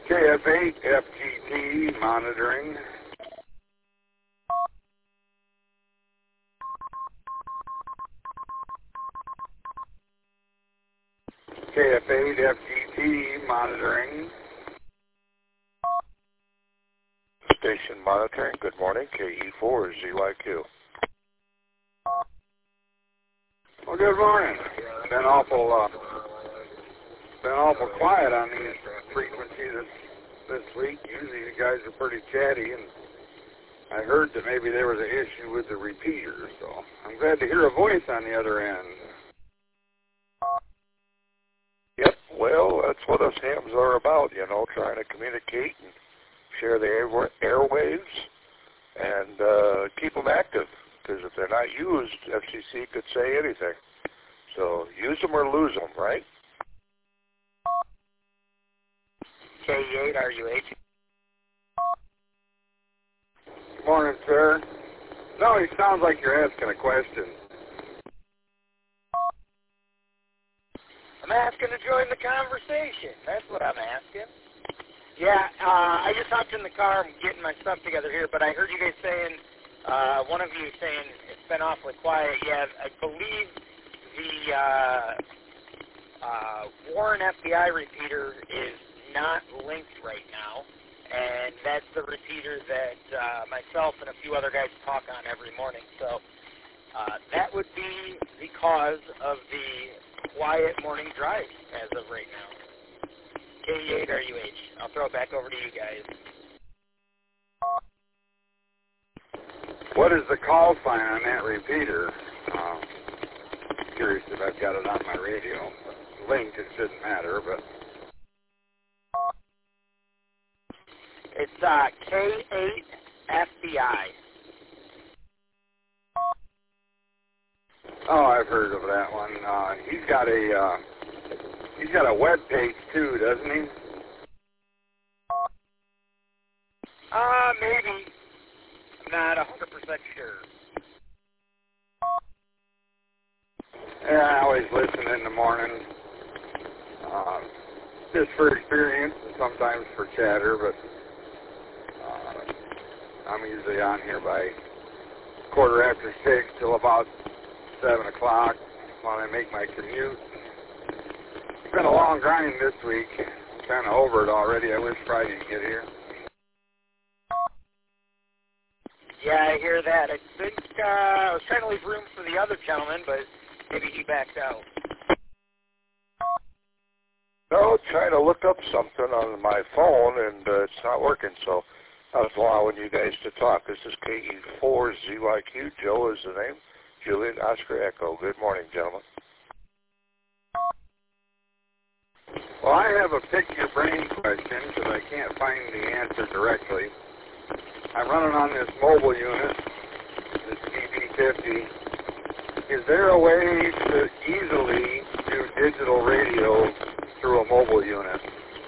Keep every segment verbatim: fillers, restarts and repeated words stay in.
K F eight F G T monitoring. K F eight F G T monitoring. Station monitoring. Good morning. K E four Z Y Q. Well, good morning. Been awful, uh, been awful quiet on these frequencies this, this week. Usually you guys are pretty chatty, and I heard that maybe there was an issue with the repeater, so I'm glad to hear a voice on the other end. Yep, well, that's what us hams are about, you know, trying to communicate and share the air, airwaves and uh, keep them active, because if they're not used, F C C could say anything. So use them or lose them, right? K E eight R U H. Good morning, sir. No, it sounds like you're asking a question. I'm asking to join the conversation. That's what I'm asking. Yeah, uh, I just hopped in the car. I'm getting my stuff together here, but I heard you guys saying, uh, one of you saying it's been awfully quiet. Yeah, I believe the uh, uh, Warren F B I repeater is not linked right now, and that's the repeater that uh, myself and a few other guys talk on every morning. So uh, that would be the cause of the quiet morning drive as of right now. K E eight R U H. I'll throw it back over to you guys. What is the call sign on that repeater? Um, curious if I've got it on my radio. Linked, it shouldn't matter, but... It's uh, K eight F B I. Oh, I've heard of that one. Uh, he's got a uh, he's got a web page too, doesn't he? Uh, maybe. I'm not one hundred percent sure. Yeah, I always listen in the morning, uh, just for experience and sometimes for chatter, but uh, I'm usually on here by quarter after six till about seven o'clock when I make my commute. It's been a long grind this week. I'm kind of over it already. I wish Friday would get here. Yeah, I hear that. I think uh, I was trying to leave room for the other gentleman, but maybe he backed out. No, trying to look up something on my phone, and uh, it's not working, so I was allowing you guys to talk. This is K E four Z Y Q. Joe is the name. Juliet Oscar Echo. Good morning, gentlemen. Well, I have a pick your brain question because I can't find the answer directly. I'm running on this mobile unit, this D B fifty. Is there a way to easily do digital radio through a mobile unit?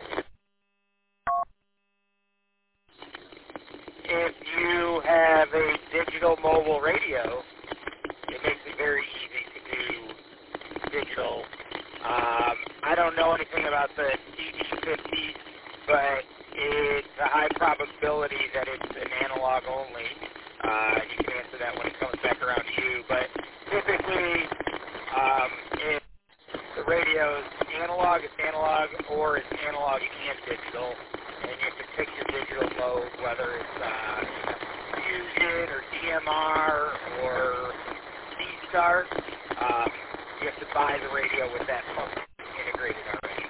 If you have a digital mobile radio, it makes it very easy to do digital. Um, I don't know anything about the D B fifty, but it's a high probability that it's an analog only. Uh, you can answer that when it comes back around to you. But typically, um, if the radio is analog, it's analog, or it's analog and digital. And you have to pick your digital mode, whether it's uh, Fusion or D M R or C-Star. Um, you have to buy the radio with that function integrated already.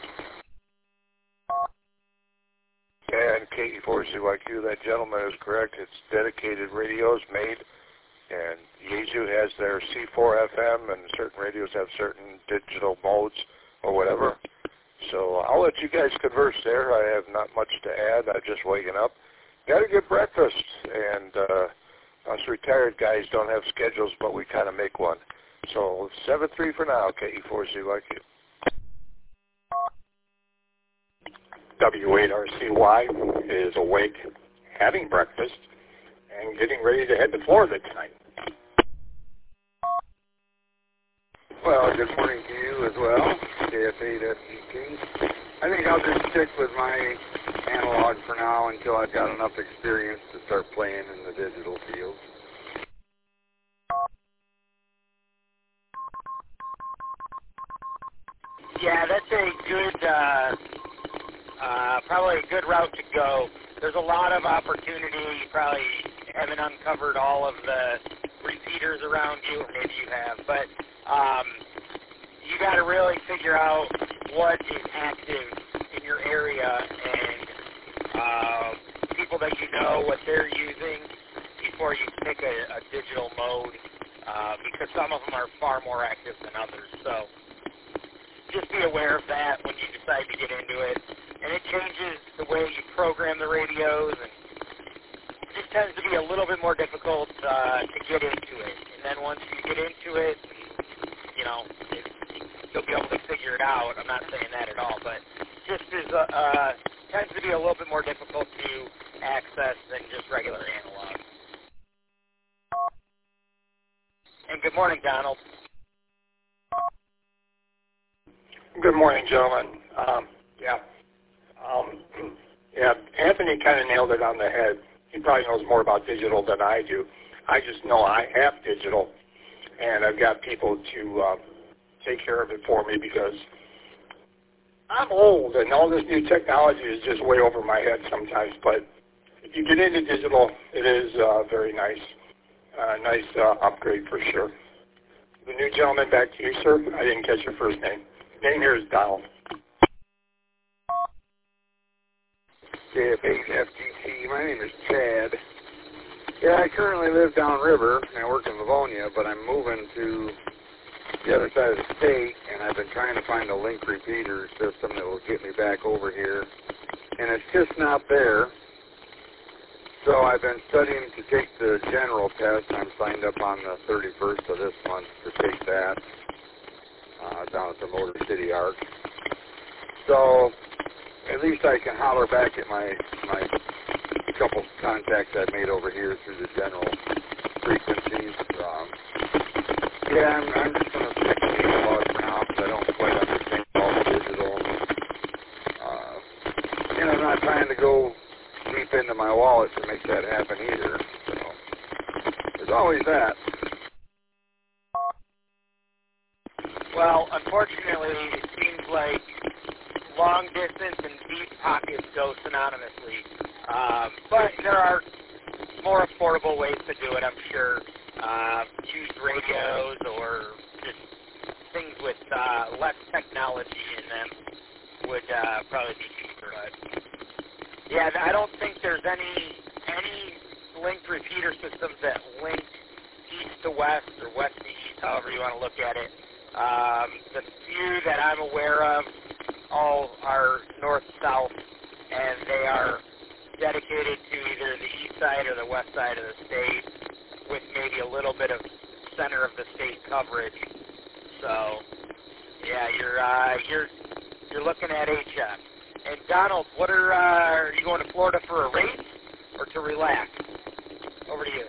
And K E four Z Y Q, that gentleman is correct. It's dedicated radios made, and Yaesu has their C four F M, and certain radios have certain digital modes or whatever. So I'll let you guys converse there. I have not much to add. I'm just waking up. Got a good breakfast, and uh, us retired guys don't have schedules, but we kind of make one. So seven three for now, K E four Z Y Q. W eight R C Y is awake, having breakfast, and getting ready to head to Florida tonight. Well, good morning to you as well, K F eight F G T. I think I'll just stick with my analog for now until I've got enough experience to start playing in the digital field. Yeah, that's a good, uh, uh, probably a good route to go. There's a lot of opportunity. You probably haven't uncovered all of the repeaters around you, or maybe you have, but um, you got to really figure out what is active in your area and uh, people that you know, what they're using before you pick a, a digital mode, uh, because some of them are far more active than others. So just be aware of that when you decide to get into it. And it changes the way you program the radios, and it just tends to be a little bit more difficult uh, to get into it. And then once you get into it, you know, it, you'll be able to figure it out. I'm not saying that at all, but just is uh, uh, tends to be a little bit more difficult to access than just regular analog. And good morning, Donald. Good morning, gentlemen. Um, yeah. Um, yeah, Anthony kind of nailed it on the head. He probably knows more about digital than I do. I just know I have digital, and I've got people to uh, take care of it for me because I'm old, and all this new technology is just way over my head sometimes. But if you get into digital, it is uh, very nice. Uh, nice uh, upgrade for sure. The new gentleman, back to you, sir. I didn't catch your first name. Name here is Donald. K F eight F G T. My name is Chad. Yeah, I currently live downriver and I work in Livonia, but I'm moving to the other side of the state, and I've been trying to find a link repeater system that will get me back over here, and it's just not there. So I've been studying to take the general test. I'm signed up on the thirty-first of this month to take that uh, down at the Motor City Arc. So at least I can holler back at my my couple contacts I've made over here through the general frequencies. Um, yeah, I'm, I'm just going to stick with the analog for now because I don't quite understand all the digital. Uh, and I'm not trying to go deep into my wallet to make that happen either. So there's always that. Well, unfortunately, it seems like long distance and deep pockets go synonymously. Um, but there are more affordable ways to do it, I'm sure. Uh, used radios or just things with uh, less technology in them would uh, probably be cheaper. But yeah, I don't think there's any any linked repeater systems that link east to west or west to east, however you want to look at it. Um, the few that I'm aware of all are north-south, and they are dedicated to either the east side or the west side of the state, with maybe a little bit of center of the state coverage. So, yeah, you're uh, you're you're looking at H F. And Donald, what are uh, are you going to Florida for a race or to relax? Over to you.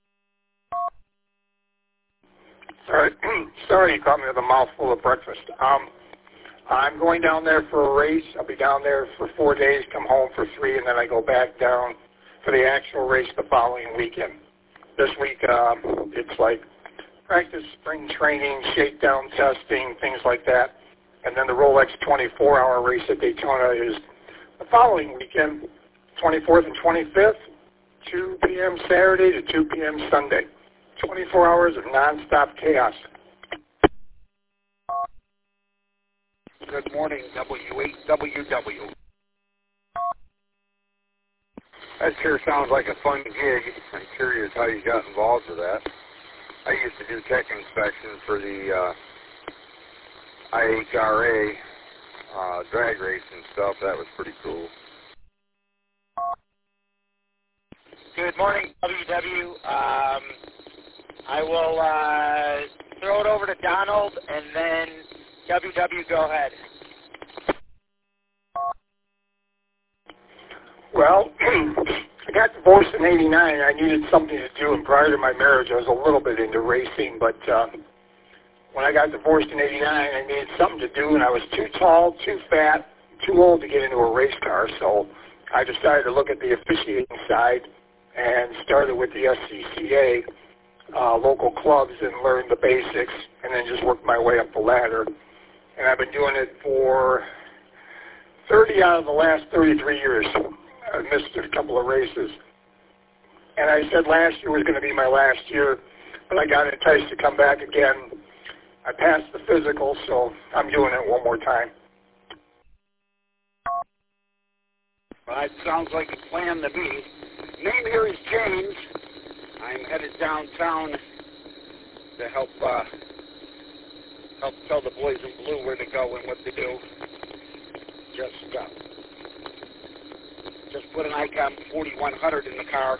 Sorry, sorry you caught me with a mouthful of breakfast. Um, I'm going down there for a race. I'll be down there for four days, come home for three, and then I go back down for the actual race the following weekend. This week, um, it's like practice, spring training, shakedown testing, things like that. And then the Rolex twenty-four hour race at Daytona is the following weekend, twenty-fourth and twenty-fifth, two p.m. Saturday to two p.m. Sunday. twenty-four hours of nonstop chaos. Good morning, W eight W W. That sure sounds like a fun gig. I'm curious how you got involved with that. I used to do tech inspection for the uh, I H R A uh, drag race and stuff. That was pretty cool. Good morning, W W. Um, I will uh, throw it over to Donald, and then W W, go ahead. Well, I got divorced in eighty-nine. I needed something to do, and prior to my marriage, I was a little bit into racing, but um, when I got divorced in eighty-nine, I needed something to do, and I was too tall, too fat, too old to get into a race car, so I decided to look at the officiating side and started with the S C C A uh, local clubs and learned the basics, and then just worked my way up the ladder. And I've been doing it for thirty out of the last thirty-three years. I missed a couple of races. And I said last year was going to be my last year, but I got enticed to come back again. I passed the physical, so I'm doing it one more time. Well, that sounds like a plan to me. Name here is James. I'm headed downtown to help uh, help tell the boys in blue where to go and what to do. Just uh, just put an Icon forty-one hundred in the car.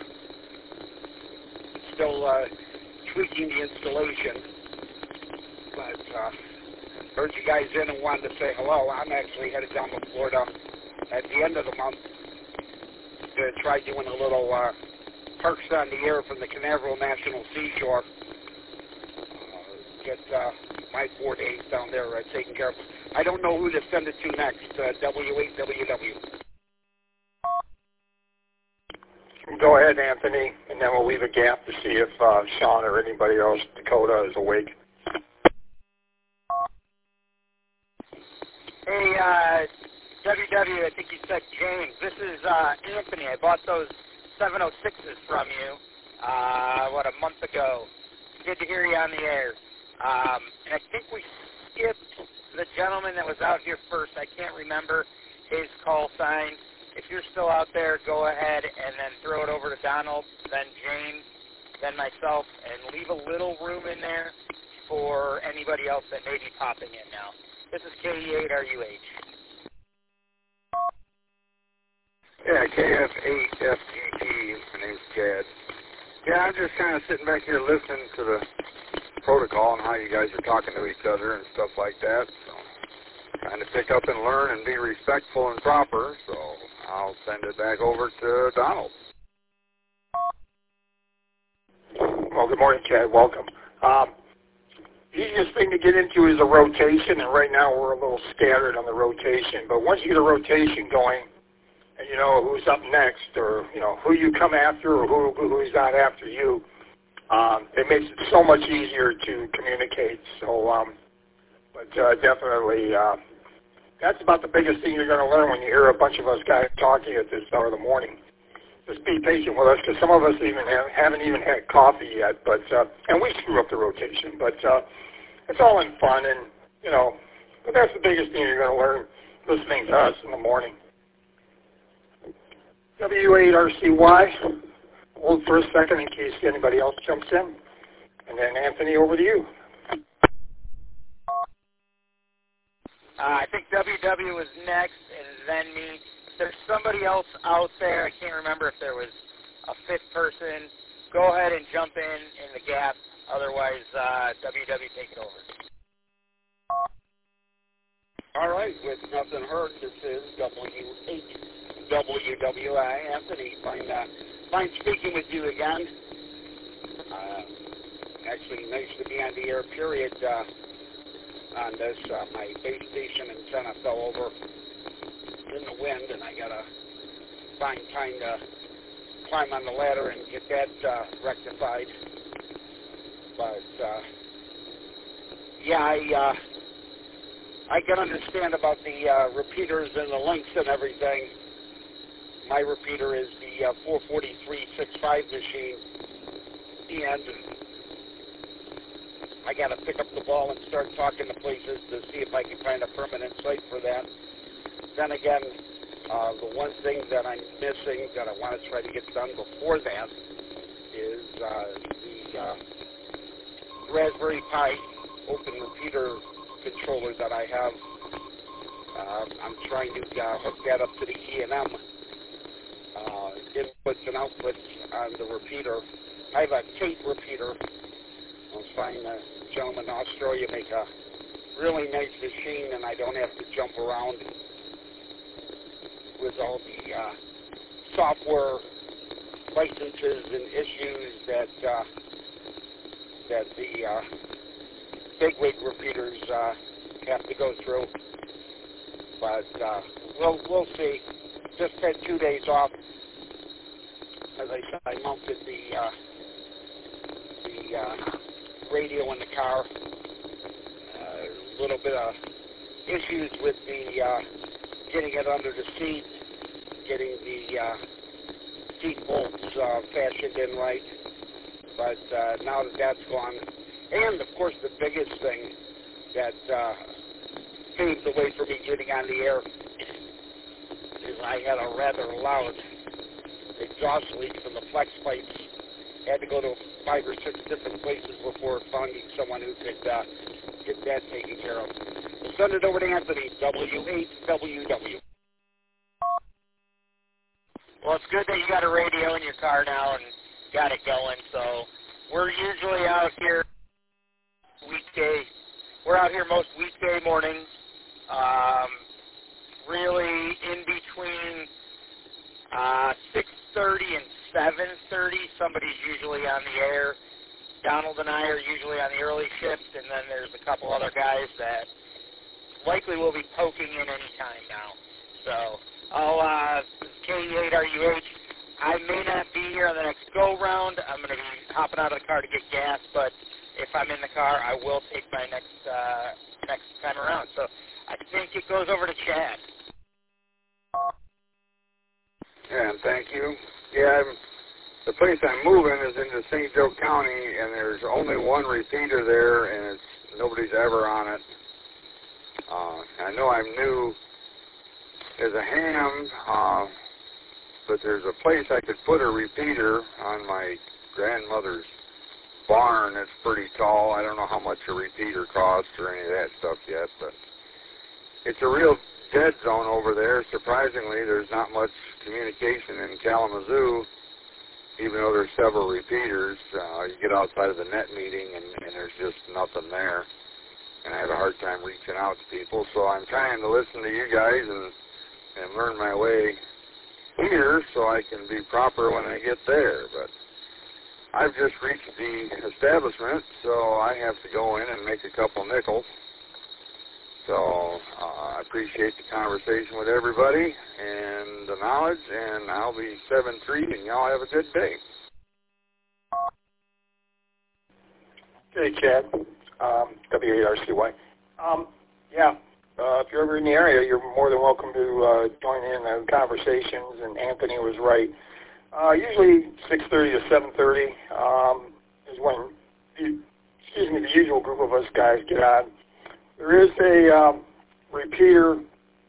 Still uh, tweaking the installation, but uh, heard you guys in and wanted to say hello. I'm actually headed down to Florida at the end of the month to try doing a little uh, Parks on the Air from the Canaveral National Seashore. Uh, get uh, my four days down there uh, taken care of. I don't know who to send it to next. Uh, W eight W W. Go ahead, Anthony, and then we'll leave a gap to see if uh, Sean or anybody else, Dakota, is awake. Hey, uh, W W, I think you said James. This is uh, Anthony. I bought those seven oh sixes from you, uh, what, a month ago. Good to hear you on the air. Um, and I think we skipped the gentleman that was out here first. I can't remember his call sign. If you're still out there, go ahead and then throw it over to Donald, then James, then myself, and leave a little room in there for anybody else that may be popping in now. This is K E eight R U H. Yeah, K F eight F G T. My name's Chad. Yeah, I'm just kind of sitting back here listening to the protocol and how you guys are talking to each other and stuff like that. So, trying to pick up and learn and be respectful and proper. So, I'll send it back over to Donald. Well, good morning, Chad. Welcome. Um, easiest thing to get into is a rotation, and right now we're a little scattered on the rotation. But once you get a rotation going, and you know who's up next, or you know who you come after, or who who's not after you, um, it makes it so much easier to communicate. So, um, but uh, definitely, uh, that's about the biggest thing you're going to learn when you hear a bunch of us guys talking at this hour of the morning. Just be patient with us, because some of us even have, haven't even had coffee yet. But uh, and we screw up the rotation, but uh, it's all in fun, and you know. But that's the biggest thing you're going to learn listening to us in the morning. W eight R C Y. Hold for a second in case anybody else jumps in, and then Anthony, over to you. Uh, I think W W was next, and then me. There's somebody else out there. I can't remember if there was a fifth person. Go ahead and jump in in the gap. Otherwise, uh, W W, take it over. All right, with nothing heard, this is W eight W W I. Anthony, fine, uh, fine speaking with you again. Uh, actually, nice to be on the air, period, uh, on this. Uh, my base station antenna fell over in the wind, and I got to find time to climb on the ladder and get that uh, rectified. But, uh, yeah, I... Uh, I can understand about the uh, repeaters and the links and everything. My repeater is the uh, four forty-three sixty-five machine, and I got to pick up the ball and start talking to places to see if I can find a permanent site for that. Then again, uh, the one thing that I'm missing that I want to try to get done before that is uh, the uh, Raspberry Pi open repeater controller that I have. Uh, I'm trying to uh, hook that up to the E and M uh, inputs and outputs on the repeater. I have a tape repeater. I'll find a gentleman in Australia make a really nice machine, and I don't have to jump around with all the uh, software licenses and issues that uh, that the uh, bigwig repeaters uh, have to go through. But uh, we'll we'll see. Just had two days off. As I said, I mounted the uh, the uh, radio in the car. A uh, little bit of issues with the uh, getting it under the seat, getting the uh, seat bolts uh, fashioned in right. But uh, now that that's gone, and of course the biggest thing that uh, paved the way for me getting on the air is I had a rather loud exhaust leak from the flex pipes. Had to go to five or six different places before finding someone who could uh, get that taken care of. We'll send it over to Anthony, W eight W W. Well, it's good that you got a radio in your car now and got it going. So we're usually out here weekday. We're out here most weekday mornings. Um, really in between uh, six thirty and seven thirty, somebody's usually on the air. Donald and I are usually on the early shift, and then there's a couple other guys that likely will be poking in any time now. So, oh, uh, K E eight R U H, I may not be here on the next go-round. I'm going to be hopping out of the car to get gas, but if I'm in the car, I will take my next uh, next time around. So I think it goes over to Chad. Yeah, and thank you. Yeah, I'm, the place I'm moving is into Saint Joe County, and there's only one repeater there, and it's nobody's ever on it. Uh, I know I'm new as a ham, uh, but there's a place I could put a repeater on my grandmother's barn that's pretty tall. I don't know how much a repeater costs or any of that stuff yet, but it's a real dead zone over there. Surprisingly, there's not much communication in Kalamazoo, even though there's several repeaters. Uh, you get outside of the net meeting, and, and there's just nothing there. And I have a hard time reaching out to people, so I'm trying to listen to you guys and, and learn my way here so I can be proper when I get there. But I've just reached the establishment, so I have to go in and make a couple nickels. So uh, I appreciate the conversation with everybody and the knowledge, and I'll be seven three, and y'all have a good day. Okay, Chad, um, W eight R C Y. Um, yeah, uh, if you're ever in the area, you're more than welcome to uh, join in the conversations, and Anthony was right. Uh, usually six thirty to seven thirty um, is when, the, excuse me, the usual group of us guys get on. There is a um, repeater,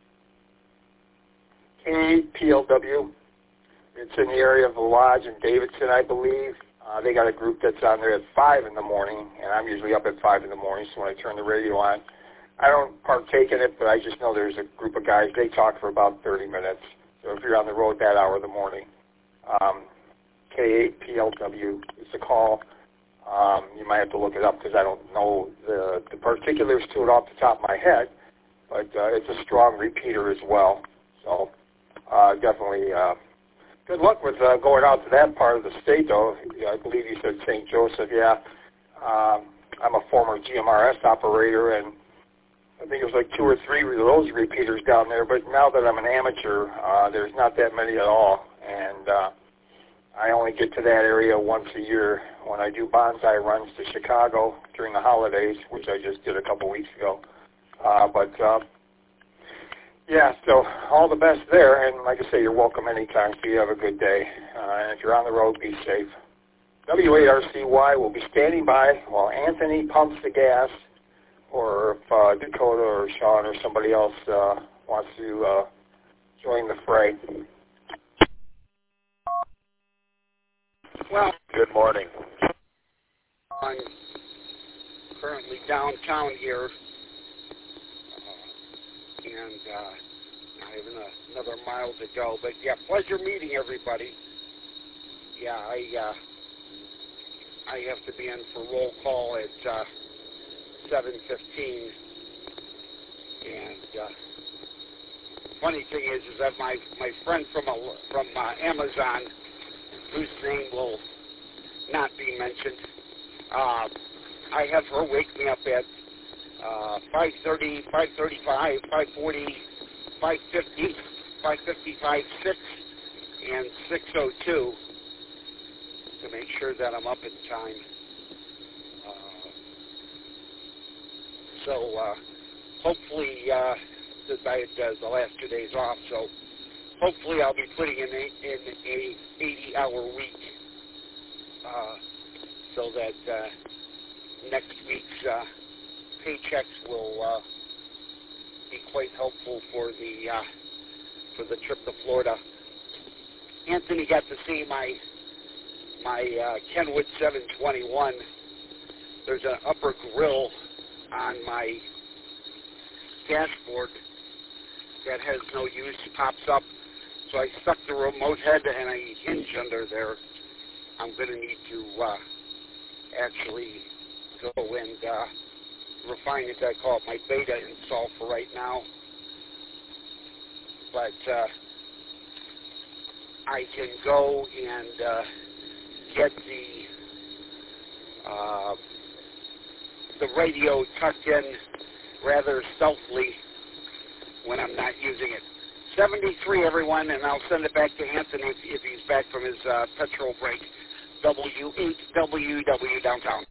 K eight P L W. It's in the area of the Lodge in Davidson, I believe. Uh, they got a group that's on there at five in the morning, and I'm usually up at five in the morning, so when I turn the radio on, I don't partake in it, but I just know there's a group of guys. They talk for about thirty minutes. So if you're on the road that hour of the morning, um, K eight P L W is the call. Um, you might have to look it up because I don't know the, the particulars to it off the top of my head, but uh, it's a strong repeater as well. So uh, definitely uh, good luck with uh, going out to that part of the state, though. I believe you said Saint Joseph. Yeah, um, I'm a former G M R S operator, and I think it was like two or three of those repeaters down there. But now that I'm an amateur, uh, there's not that many at all, and uh, I only get to that area once a year when I do bonsai runs to Chicago during the holidays, which I just did a couple weeks ago. Uh, but, uh, yeah, so all the best there. And like I say, you're welcome anytime, so you have a good day. Uh, and if you're on the road, be safe. W eight R C Y will be standing by while Anthony pumps the gas, or if uh, Dakota or Sean or somebody else uh, wants to uh, join the fray. Well, Good morning. I'm currently downtown here, uh, and uh, I have an, another mile to go. But yeah, pleasure meeting everybody. Yeah, I uh, I have to be in for roll call at uh, seven fifteen, and uh, funny thing is, is that my my friend from a, from uh, Amazon, whose name will not be mentioned, uh, I have her wake me up at uh, five thirty, five thirty-five, five forty five fifty, five fifty-five, six, and six oh two to make sure that I'm up in time. Uh, so uh, hopefully, uh, I had uh, the last two days off, so hopefully I'll be putting in a, in a eighty-hour week uh, so that uh, next week's uh, paychecks will uh, be quite helpful for the uh, for the trip to Florida. Anthony got to see my my uh, Kenwood seven twenty-one. There's an upper grill on my dashboard that has no use, pops up. So I stuck the remote head and a hinge under there. I'm going to need to uh, actually go and uh, refine it. I call it my beta install for right now. But uh, I can go and uh, get the uh, the radio tucked in rather stealthily when I'm not using it. seventy-three, everyone, and I'll send it back to Anthony if, if he's back from his uh, petrol break. W eight W W downtown.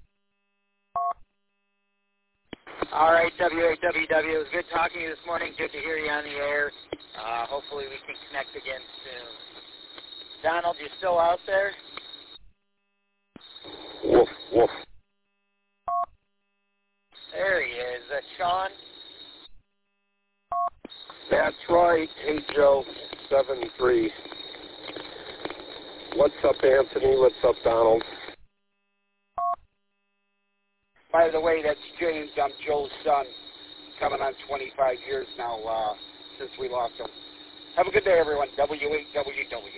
All right, W eight W W. It was good talking to you this morning. Good to hear you on the air. Uh, hopefully we can connect again soon. Donald, you still out there? Woof, woof. There he is. Is that Sean? That's right. Hey, Joe, seven three. What's up, Anthony? What's up, Donald? By the way, that's James. I'm Joe's son. Coming on twenty-five years now uh, since we lost him. Have a good day, everyone. W eight W W.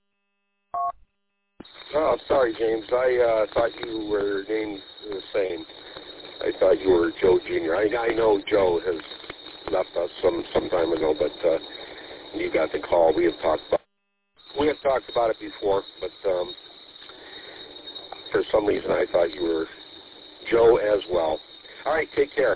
Oh, sorry, James. I uh, thought you were named the same. I thought you were Joe Junior I, I know Joe has left us some some time ago, but uh, you got the call. We have talked about we have talked about it before, but um, for some reason I thought you were Joe as well. All right, take care.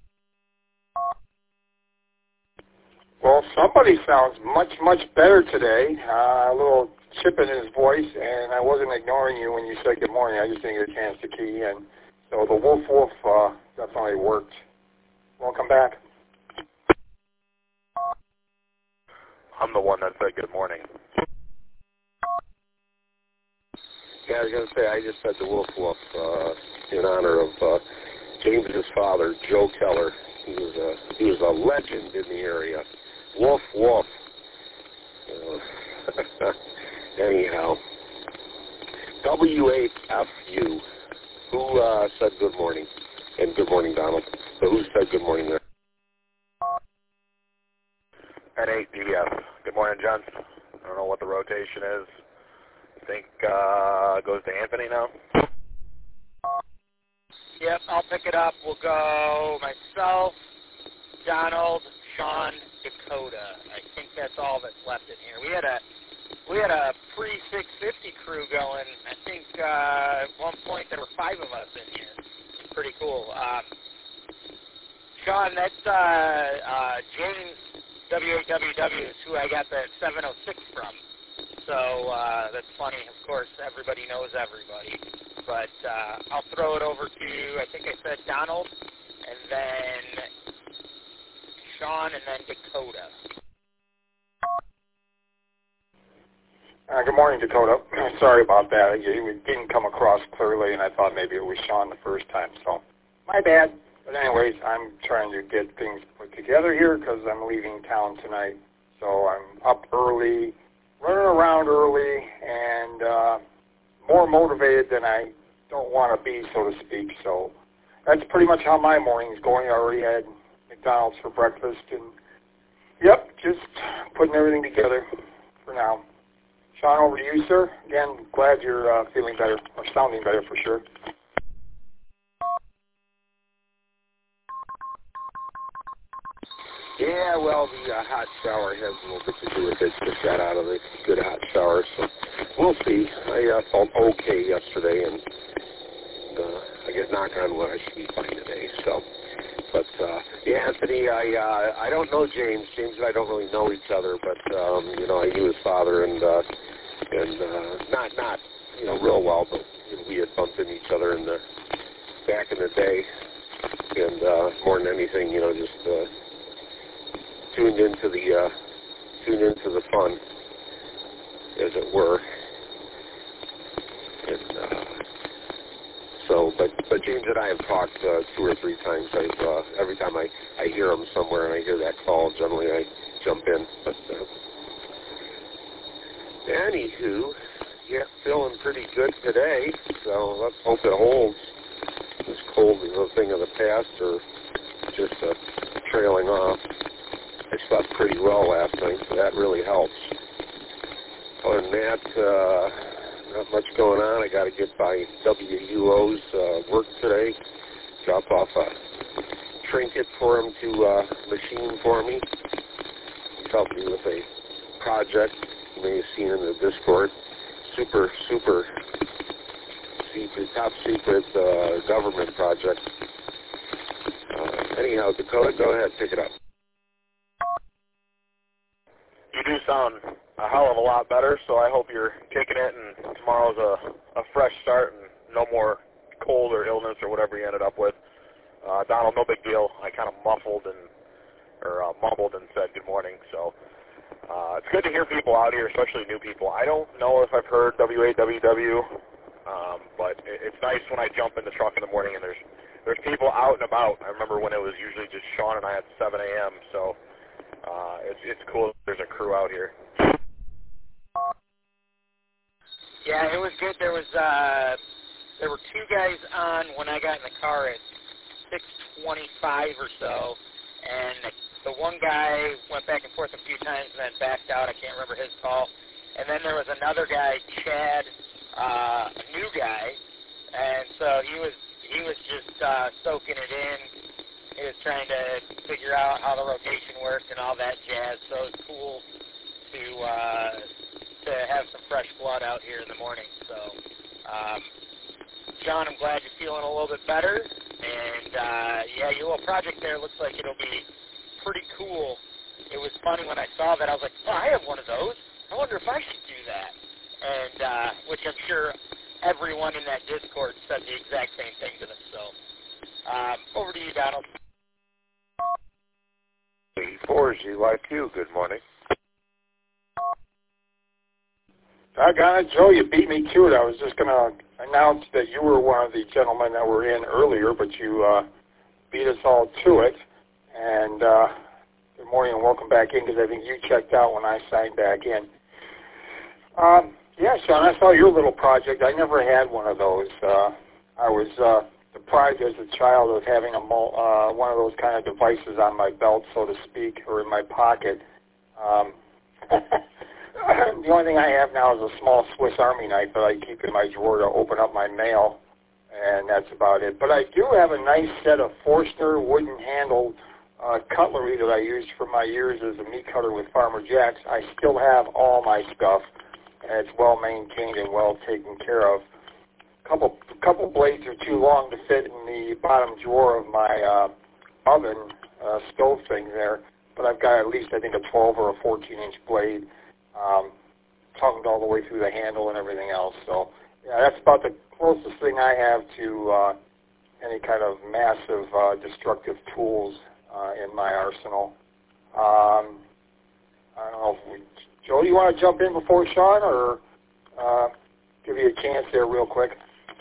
Well, somebody sounds much, much better today. Uh, a little chip in his voice, and I wasn't ignoring you when you said good morning. I just didn't get a chance to key in. So the woof woof uh, definitely worked. Welcome back. I'm the one that said good morning. Yeah, I was going to say, I just said the woof woof uh, in honor of uh, James's father, Joe Keller. He was a he was a legend in the area. Woof woof. Uh, anyhow, W eight F U. Who uh, said good morning? And good morning, Donald. So who said good morning there? N eight D F. Good morning, John. I don't know what the rotation is. I think uh, goes to Anthony now. Yep, I'll pick it up. We'll go myself, Donald, Sean, Dakota. I think that's all that's left in here. We had a we had a pre six fifty crew going. I think uh, at one point there were five of us in here. It's pretty cool. Um, Sean, that's uh, uh, James W eight W W is who I got the seven oh six from. So uh, that's funny. Of course, everybody knows everybody. But uh, I'll throw it over to, I think I said Donald, and then Sean, and then Dakota. Uh, good morning, Dakota. Sorry about that. It didn't come across clearly, and I thought maybe it was Sean the first time, so my bad. But anyways, I'm trying to get things put together here because I'm leaving town tonight. So I'm up early, running around early, and uh, more motivated than I don't want to be, so to speak. So that's pretty much how my morning's going. I already had McDonald's for breakfast, and yep, just putting everything together for now. Sean, over to you, sir. Again, glad you're uh, feeling better, or sounding better for sure. Yeah, well, the uh, hot shower has a little bit to do with it. Just got out of a good hot shower, so we'll see. I uh, felt okay yesterday, and uh, I guess knock on wood, I should be fine today. So But uh, yeah, Anthony, I uh, I don't know James. James and I don't really know each other, but um, you know, I knew his father, and uh, and uh, not not you know real well, but you know, we had bumped into each other in the back in the day, and uh, more than anything, you know, just uh, tuned into the uh, tuned into the fun, as it were. And uh, so, but but James and I have talked uh, two or three times. I've uh, every time I, I hear him somewhere and I hear that call, generally I jump in. But uh, anywho, yeah, feeling pretty good today. So let's hope it holds. This cold is a thing of the past, or just uh, trailing off. I slept pretty well last night, so that really helps. Other than that, uh, not much going on. I got to get by W U O's uh, work today. Drop off a trinket for him to uh, machine for me. He's helped me with a project you may have seen in the Discord. Super, super secret, top secret uh, government project. Uh, anyhow, Dakota, go ahead, pick it up. You do sound a hell of a lot better, so I hope you're kicking it and tomorrow's a, a fresh start and no more cold or illness or whatever you ended up with. Uh, Donald, no big deal. I kind of muffled and or uh, mumbled and said good morning, so uh, it's good to hear people out here, especially new people. I don't know if I've heard W A W W, um, but it, it's nice when I jump in the truck in the morning and there's there's people out and about. I remember when it was usually just Sean and I at seven a.m., so Uh, it's it's cool. There's a crew out here. Yeah, it was good. There was uh, there were two guys on when I got in the car at six twenty-five or so, and the, the one guy went back and forth a few times and then backed out. I can't remember his call. And then there was another guy, Chad, uh, a new guy, and so he was he was just uh, soaking it in. He was trying to figure out how the rotation worked and all that jazz. So it's cool to uh, to have some fresh blood out here in the morning. So, um, John, I'm glad you're feeling a little bit better. And uh, yeah, your little project there looks like it'll be pretty cool. It was funny when I saw that. I was like, oh, I have one of those. I wonder if I should do that. And uh, which I'm sure everyone in that Discord said the exact same thing to them. So, um, over to you, Donald. four G Y Q, good morning. Doggone it, Joe, you beat me to it. I was just going to announce that you were one of the gentlemen that were in earlier, but you uh, beat us all to it. And uh, good morning and welcome back in, because I think you checked out when I signed back in. Um, yeah, Sean, I saw your little project. I never had one of those. Uh, I was uh, deprived as a child of having a mul- uh, one of those kind of devices on my belt, so to speak, or in my pocket. Um, the only thing I have now is a small Swiss Army knife that I keep in my drawer to open up my mail, and that's about it. But I do have a nice set of Forstner wooden-handled uh, cutlery that I used for my years as a meat cutter with Farmer Jack's. I still have all my stuff, and it's well maintained and well taken care of. Couple couple blades are too long to fit in the bottom drawer of my uh, oven uh, stove thing there, but I've got at least, I think, a twelve or a fourteen inch blade, um, tongued all the way through the handle and everything else. So yeah, that's about the closest thing I have to uh, any kind of massive uh, destructive tools uh, in my arsenal. Um, I don't know if we, Joe, do you want to jump in before Sean, or uh, give you a chance there real quick?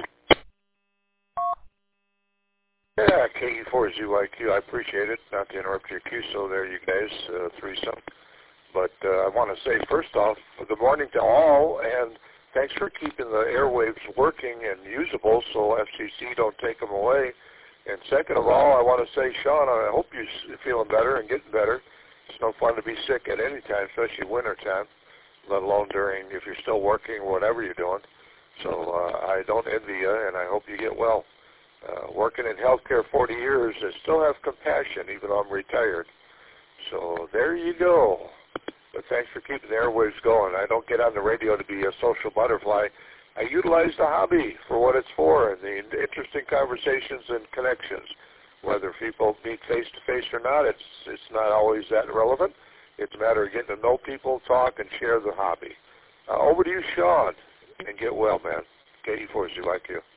Yeah, K E four Z Y Q, I appreciate it. Not to interrupt your Q, so there you guys, uh, threesome. But uh, I want to say, first off, good morning to all, and thanks for keeping the airwaves working and usable so F C C don't take them away. And second of all, I want to say, Sean, I hope you're feeling better and getting better. It's no fun to be sick at any time, especially winter time, let alone during, if you're still working or whatever you're doing. So uh, I don't envy you, and I hope you get well. Uh, working in healthcare forty years, I still have compassion, even though I'm retired. So there you go. But thanks for keeping the airwaves going. I don't get on the radio to be a social butterfly. I utilize the hobby for what it's for, and the interesting conversations and connections Whether people meet face-to-face or not, it's it's not always that relevant. It's a matter of getting to know people, talk, and share the hobby. Uh, over to you, Sean, and get well, man. K E four Z Y Q.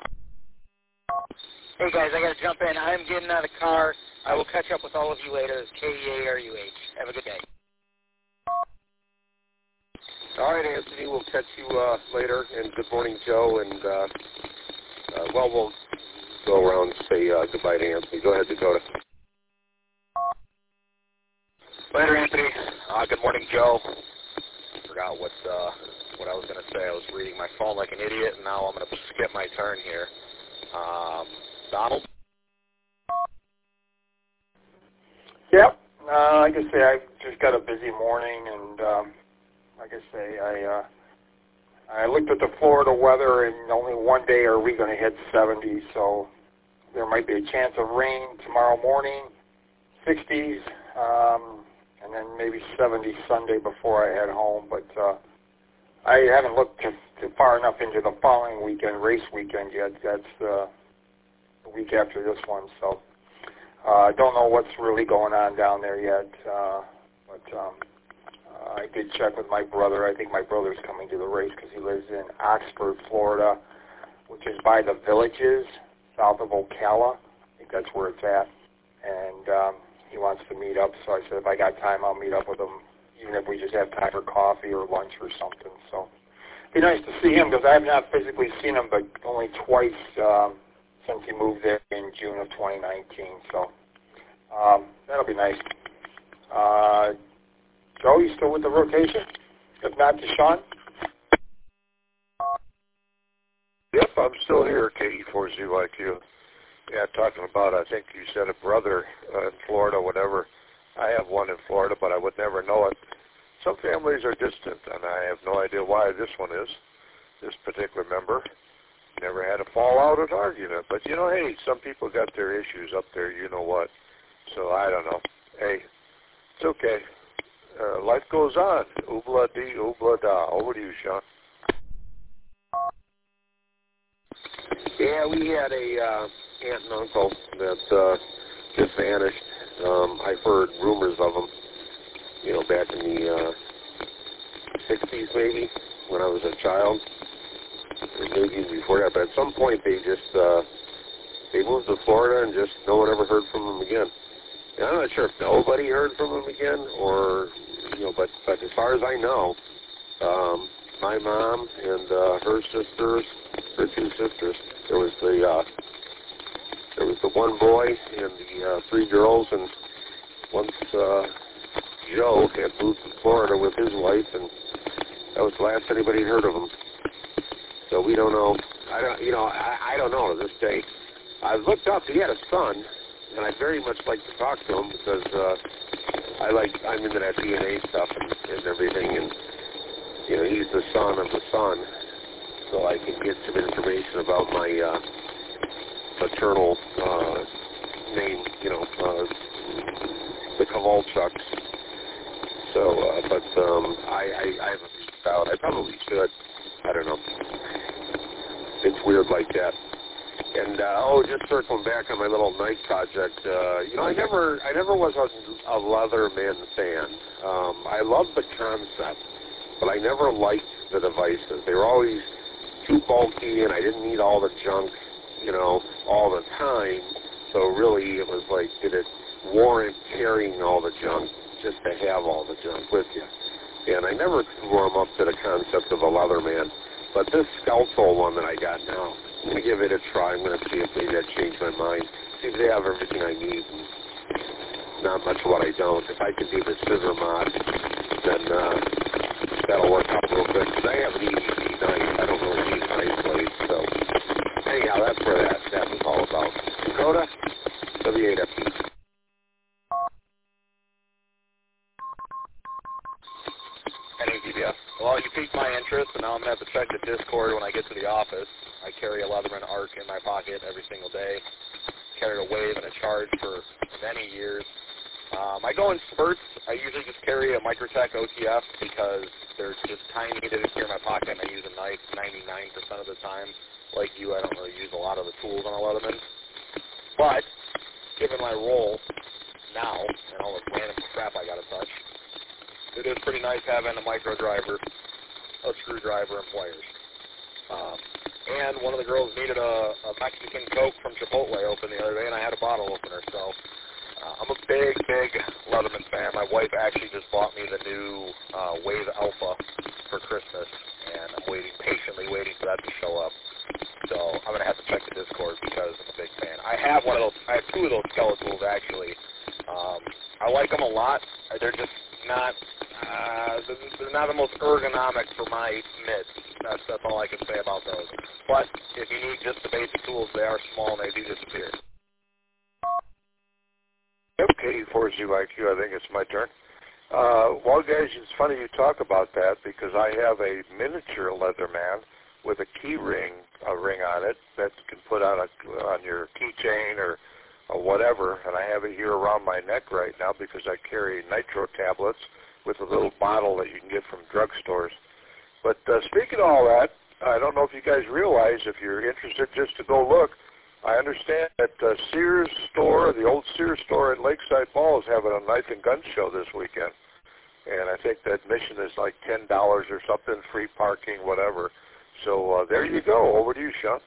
Hey, guys, I got to jump in. I'm getting out of the car. I will catch up with all of you later. It's K E A R U H. Have a good day. All right, Anthony, we'll catch you uh, later. And good morning, Joe. And, uh, uh, well, we'll go around and say uh, goodbye to Anthony. Go ahead, Dakota. Later, Anthony. Uh, good morning, Joe. Forgot what uh, what I was going to say. I was reading my phone like an idiot, and now I'm going to skip my turn here. Um, Donald? Yep. Uh, like I say, I just got a busy morning, and um, like I say, I uh, I looked at the Florida weather, and only one day are we going to hit seventy, so there might be a chance of rain tomorrow morning, sixties, um, and then maybe seventy Sunday before I head home. But uh, I haven't looked too, too far enough into the following weekend, race weekend yet. That's uh, the week after this one, so I uh, don't know what's really going on down there yet. Uh, but um, uh, I did check with my brother. I think my brother's coming to the race because he lives in Oxford, Florida, which is by the Villages, south of Ocala. I think that's where it's at. And um, he wants to meet up, so I said if I got time, I'll meet up with him, even if we just have time for coffee or lunch or something. So it'd be nice to see him because I have not physically seen him, but only twice um, since he moved there in June of twenty nineteen. So um, that'll be nice. Uh, Joe, you still with the rotation? If not, to Sean? Yep, I'm still here, K E four Z Y Q. Yeah, talking about, I think you said a brother uh, in Florida, whatever. I have one in Florida, but I would never know it. Some families are distant, and I have no idea why this one is, this particular member. Never had a fallout or an argument. But, you know, hey, some people got their issues up there, you know what. So I don't know. Hey, it's okay. Uh, life goes on. Oobla dee, oobla da. Over to you, Sean. Yeah, we had a uh, aunt and uncle that uh, just vanished. Um, I've heard rumors of them, you know, back in the uh, sixties maybe, when I was a child, or maybe even before that. But at some point, they just uh, they moved to Florida, and just no one ever heard from them again. And I'm not sure if nobody heard from them again, or you know, but but as far as I know, um, my mom and uh, her sisters, her two sisters, there was the uh, there was the one boy and the uh, three girls, and once uh, Joe had moved to Florida with his wife, and that was the last anybody heard of him. So we don't know. I don't, you know, I, I don't know to this day. I looked up. He had a son, and I'd very much like to talk to him because uh, I like I'm into that D N A stuff and, and everything, and you know, he's the son of the son, so I can get some information about my uh, maternal uh, name, you know, uh, the Kowalchuks. So, uh, but um, I, I, I haven't reached out. I probably should. I don't know. It's weird like that. And uh, oh, just circling back on my little night project. Uh, you know, I never, I never was a, a Leatherman fan. Um, I love the concept, but I never liked the devices. They were always too bulky, and I didn't need all the junk, you know, all the time. So really, it was like, did it warrant carrying all the junk just to have all the junk with you? And I never could warm up to the concept of a Leatherman. But this Skeletal one that I got now, I'm going to give it a try. I'm going to see if maybe that changed my mind. See if they have everything I need. And not much of what I don't. If I can do the scissor mod, then uh, that'll work out real good. Because I have an E D C knife. I don't really need knife blades. So anyhow, that's where that, that was all about. Dakota, W eight F P. N A T B F. Well, you piqued my interest, and now I'm going to have to check the Discord when I get to the office. I carry a Leatherman Arc in my pocket every single day. Carried a Wave and a Charge for many years. Um, I go in spurts. I usually just carry a Microtech O T F because they're just tiny to carry in my pocket, and I use a knife ninety-nine percent of the time. Like you, I don't really use a lot of the tools on a Leatherman. But given my role now and all the random crap I got to touch, it is pretty nice having a micro driver, a screwdriver, and pliers. Um, and one of the girls needed a, a Mexican Coke from Chipotle open the other day, and I had a bottle opener. So uh, I'm a big, big Leatherman fan. My wife actually just bought me the new uh, Wave Alpha for Christmas, and I'm waiting, patiently waiting for that to show up. So I'm going to have to check the Discord because I'm a big fan. I have one of those, I have two of those Skeletools actually. Um, I like them a lot. They're just not, uh, they're not the most ergonomic for my mids. That's, that's all I can say about those. But if you need just the basic tools, they are small and they do disappear. Yep, K E four Z Y Q, I think it's my turn. Uh, well, guys, it's funny you talk about that because I have a miniature Leatherman with a key ring, a ring on it that you can put on a on your keychain or, or whatever, and I have it here around my neck right now because I carry nitro tablets with a little bottle that you can get from drugstores. But uh, speaking of all that, I don't know if you guys realize, if you're interested just to go look, I understand that uh, Sears store, the old Sears store at Lakeside Mall, is having a knife and gun show this weekend. And I think the admission is like ten dollars or something, free parking, whatever. So uh, there you go. Over to you, Sean.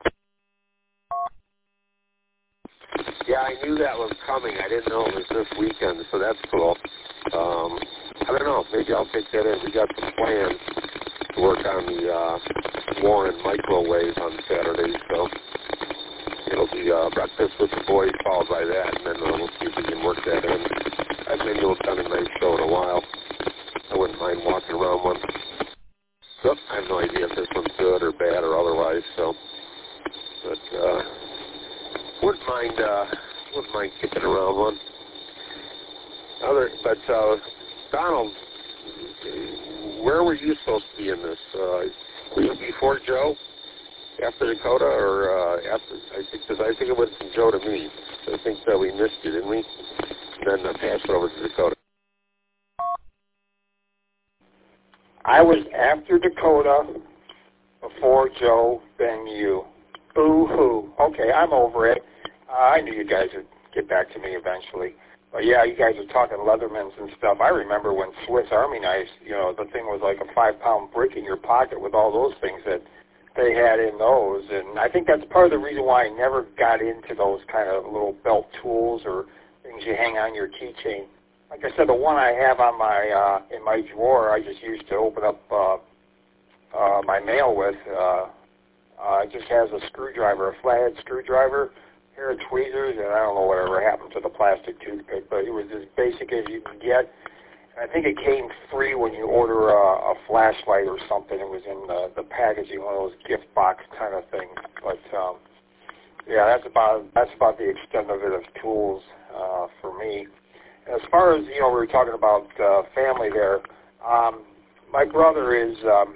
Yeah, I knew that was coming. I didn't know it was this weekend, so that's cool. Um, I don't know. Maybe I'll take that in. We got some plans to work on the uh, Warren microwave on Saturday, so it'll be uh, breakfast with the boys followed by that, and then uh, we'll see if we can work that in. I think it'll done a nice show in a while. I wouldn't mind walking around one. So I have no idea if this one's good or bad or otherwise, so but uh, wouldn't mind uh, wouldn't mind kicking around one. Other, but uh, Donald, where were you supposed to be in this? Uh, were you before Joe, after Dakota, or uh, after? I think because I think it went from Joe to me. So I think that we missed you, didn't we? And then uh, passed it over to Dakota. I was after Dakota, before Joe, then you. Boo-hoo. Okay, I'm over it. Uh, I knew you guys would get back to me eventually. But yeah, you guys are talking Leathermans and stuff. I remember when Swiss Army knives, you know, the thing was like a five-pound brick in your pocket with all those things that they had in those. And I think that's part of the reason why I never got into those kind of little belt tools or things you hang on your keychain. Like I said, the one I have on my uh, in my drawer, I just used to open up uh, uh, my mail with. Uh, uh, it just has a screwdriver, a flathead screwdriver, a pair of tweezers, and I don't know whatever happened to the plastic toothpick, but it was as basic as you could get. And I think it came free when you order a, a flashlight or something. It was in the, the packaging, one of those gift box kind of things. But um, yeah, that's about that's about the extent of it of tools uh, for me. As far as, you know, we were talking about uh, family there, um, my brother is, um,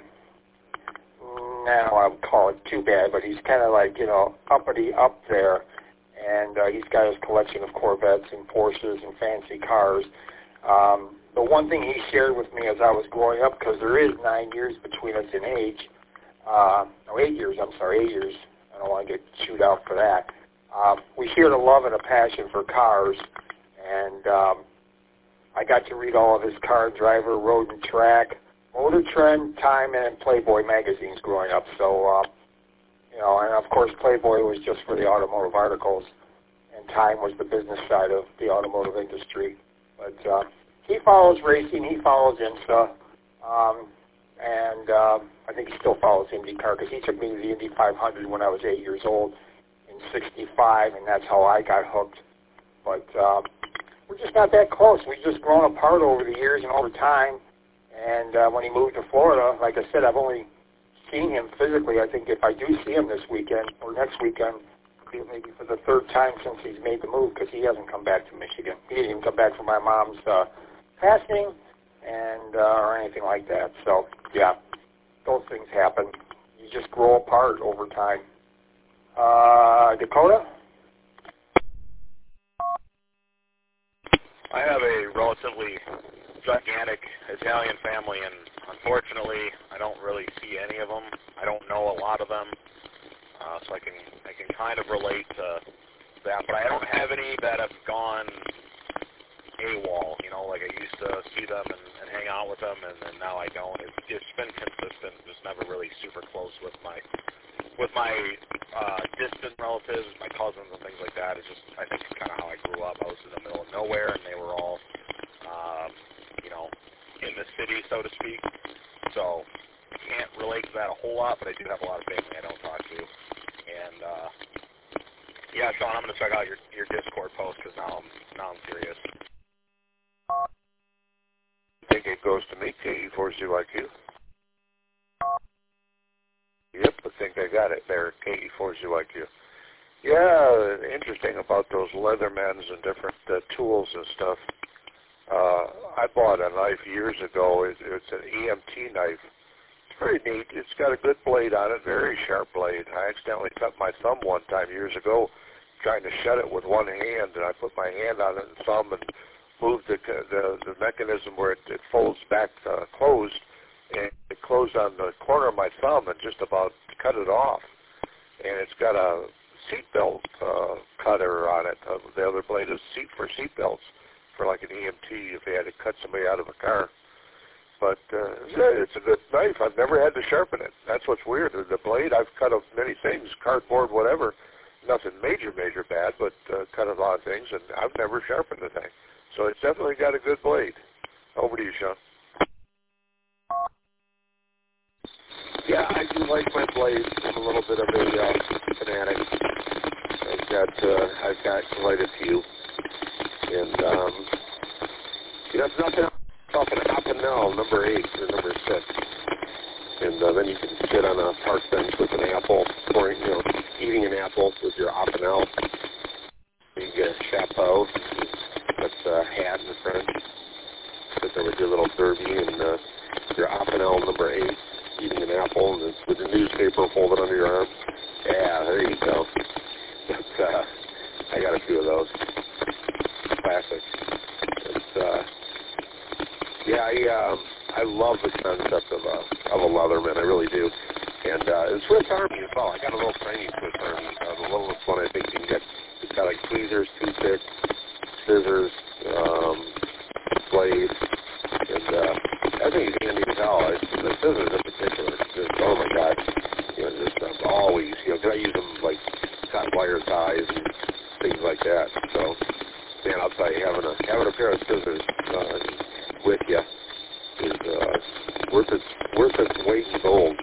now I would call it too bad, but he's kind of like, you know, uppity up there, and uh, he's got his collection of Corvettes and Porsches and fancy cars. Um, the one thing he shared with me as I was growing up, because there is nine years between us in age, uh, no, eight years, I'm sorry, eight years, I don't want to get chewed out for that. Um, we shared a love and a passion for cars. And um, I got to read all of his Car and Driver, Road and Track, Motor Trend, Time, and Playboy magazines growing up. So, uh, you know, and of course Playboy was just for the automotive articles, and Time was the business side of the automotive industry. But uh, he follows racing, he follows IMSA, um, and um, I think he still follows IndyCar because he took me to the Indy five hundred when I was eight years old in sixty-five, and that's how I got hooked. But um, we're just not that close. We've just grown apart over the years and over time. And uh, when he moved to Florida, like I said, I've only seen him physically. I think if I do see him this weekend or next weekend, maybe for the third time since he's made the move, because he hasn't come back to Michigan. He didn't even come back for my mom's uh, passing and uh, or anything like that. So, yeah, those things happen. You just grow apart over time. Uh, Dakota? I have a relatively gigantic Italian family, and unfortunately, I don't really see any of them. I don't know a lot of them, uh, so I can I can kind of relate to that, but I don't have any that have gone AWOL. You know, like I used to see them and, and hang out with them, and, and now I don't. It's, it's been consistent, just never really super close with my with my uh, distant relatives, my cousins and things like that. It's just, I think it's kind of how I grew up. I was in the middle of nowhere, and they were all, um, you know, in the city, so to speak. So I can't relate to that a whole lot, but I do have a lot of family I don't talk to. And uh, yeah, Sean, I'm going to check out your your Discord post because now I'm now I'm curious. I think it goes to me, K E four C Y Q. Yep, I think I got it there, K E four C Y Q. Yeah, interesting about those Leathermans and different uh, tools and stuff. Uh, I bought a knife years ago. It, it's an E M T knife. It's very neat. It's got a good blade on it, very sharp blade. I accidentally cut my thumb one time years ago trying to shut it with one hand, and I put my hand on it and thumb and moved the the, the mechanism where it, it folds back uh, closed, and it closed on the corner of my thumb and just about cut it off. And it's got a seatbelt uh, cutter on it. Uh, the other blade is seat for seatbelts for like an E M T if they had to cut somebody out of a car. But uh, it's a good knife. I've never had to sharpen it. That's what's weird. The blade, I've cut up many things, cardboard, whatever. Nothing major, major bad, but uh, cut a lot of things, and I've never sharpened the thing. So it's definitely got a good blade. Over to you, Sean. Yeah, I do like my blades. I'm a little bit of a uh, fanatic. I've got uh, I've got quite a few, and um, you know, it's nothing off an Opinel number eight or number six, and uh, then you can sit on a park bench with an apple, or you know, eating an apple with your Opinel. You get a chapeau, that's a hat in the French. Sit there with your little derby and uh, your Opinel number eight. Eating an apple and with a newspaper folded under your arm. Yeah, there you go. But, uh, I got a few of those. Classic. It's, uh, yeah, I um, I love the concept of a of a Leatherman. I really do. And uh, Swiss Army as well. I got a little tiny Swiss Army. Uh, the littlest one I think you can get. It's got like tweezers, toothpicks, scissors, um, blade, and uh, I think it's handy as hell. It's, the scissors in particular, just, oh my God, you know, just uh, always, you know, 'cause I use them like cut wire ties and things like that. So, man, I'll tell you, having a having a pair of scissors uh, with you is uh, worth its worth its weight in gold.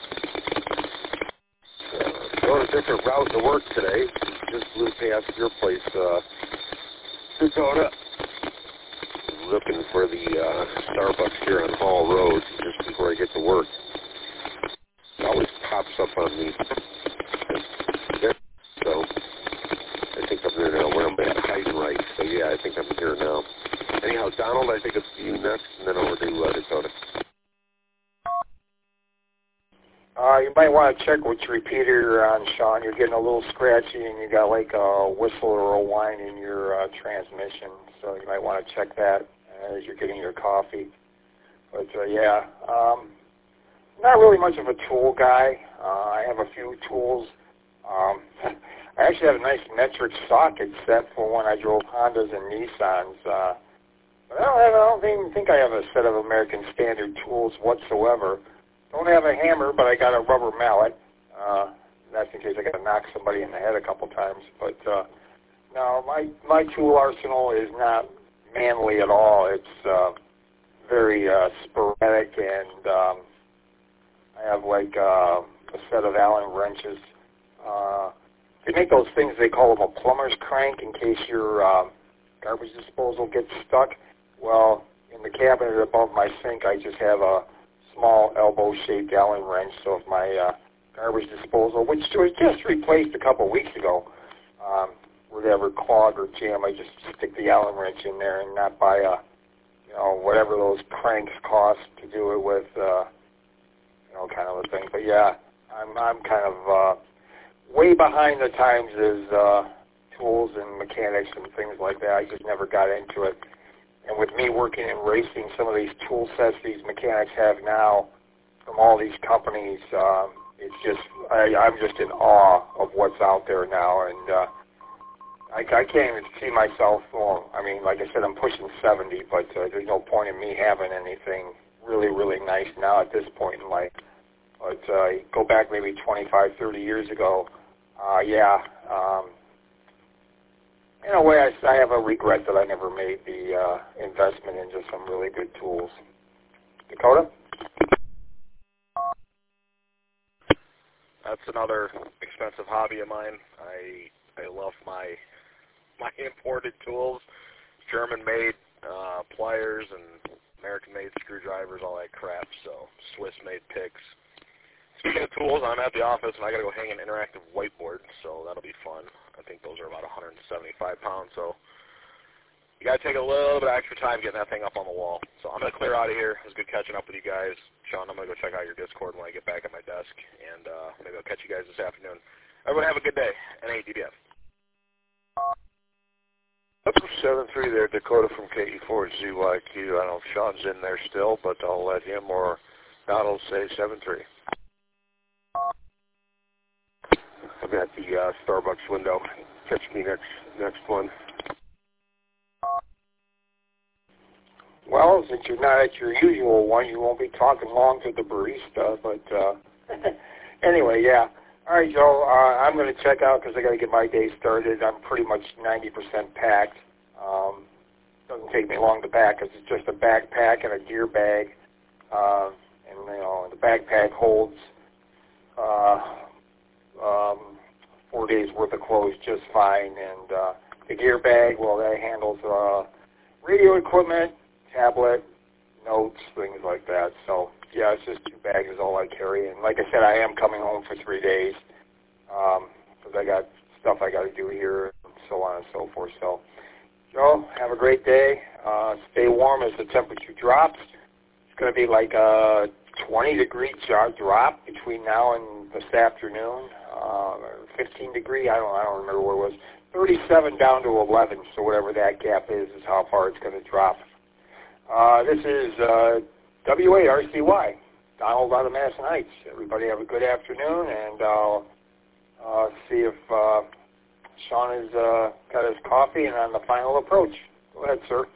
Uh, going a different route to work today. Just blew past your place, uh, Dakota. Looking for the uh, Starbucks here on Hall Road just before I get to work. It always pops up on me. So I think I'm here now where I'm at Heidenreich. So yeah, I think I'm here now. Anyhow, Donald, I think it's you next, and then over to uh, Dakota. Uh, you might want to check which repeater you're on, Sean. You're getting a little scratchy, and you got like a whistle or a whine in your uh, transmission. So you might want to check that as you're getting your coffee. But uh, yeah, um, not really much of a tool guy. Uh, I have a few tools. Um, I actually have a nice metric socket set for when I drove Hondas and Nissans. Uh, but I don't, have, I don't even think I have a set of American Standard tools whatsoever. Don't have a hammer, but I got a rubber mallet. Uh, that's in case I got to knock somebody in the head a couple times. But uh, no, my my tool arsenal is not manly at all. It's uh, very uh, sporadic, and um, I have like uh, a set of Allen wrenches. Uh, they make those things, they call them a plumber's crank in case your uh, garbage disposal gets stuck. Well, in the cabinet above my sink, I just have a small elbow-shaped Allen wrench, so if my uh, garbage disposal, which was just replaced a couple weeks ago, um, would ever clog or jam, I just stick the Allen wrench in there and not buy a, you know, whatever those cranks cost to do it with, uh, you know, kind of a thing. But yeah, I'm I'm kind of uh, way behind the times as uh, tools and mechanics and things like that. I just never got into it. And with me working in racing, some of these tool sets these mechanics have now from all these companies, um, it's just, I, I'm just in awe of what's out there now. And uh, I, I can't even see myself, well, I mean, like I said, I'm pushing seventy, but uh, there's no point in me having anything really, really nice now at this point in life. But uh, go back maybe twenty-five, thirty years ago, uh, yeah, um, in a way I, I have a regret that I never made the uh, investment into some really good tools. Dakota? That's another expensive hobby of mine. I I love my my imported tools, German-made uh, pliers and American-made screwdrivers, all that crap. So Swiss-made picks. Speaking of tools, I'm at the office and I got to go hang an interactive whiteboard, so that'll be fun. I think those are about one hundred seventy-five pounds, so you got to take a little bit of extra time getting that thing up on the wall. So I'm going to clear out of here. It was good catching up with you guys. Sean, I'm going to go check out your Discord when I get back at my desk, and uh, maybe I'll catch you guys this afternoon. Everyone have a good day. N A D B F. seven three there, Dakota from K E four Z Y Q. I don't know if Sean's in there still, but I'll let him or Donald say seven three. I'm at the uh, Starbucks window. Catch me next next one. Well, since you're not at your usual one, you won't be talking long to the barista, but uh, anyway, yeah. All right, Joe, uh, I'm going to check out because I got to get my day started. I'm pretty much ninety percent packed. Um, doesn't take me long to pack because it's just a backpack and a gear bag. Uh, and, you know, the backpack holds uh, um, four days' worth of clothes just fine. And uh, the gear bag, well, that handles uh, radio equipment, tablet, notes, things like that. So, yeah, it's just two bags is all I carry. And like I said, I am coming home for three days because um, I got stuff I got to do here and so on and so forth. So, Joe, have a great day. Uh, stay warm as the temperature drops. It's going to be like a twenty degree drop between now and this afternoon. Uh, fifteen degree, I don't, I don't remember what it was. thirty-seven down to eleven, so whatever that gap is is how far it's going to drop. Uh, this is uh, W A R C Y, Donald out of Madison Heights. Everybody have a good afternoon, and I'll uh, see if uh, Sean has uh, got his coffee and on the final approach. Go ahead, sir.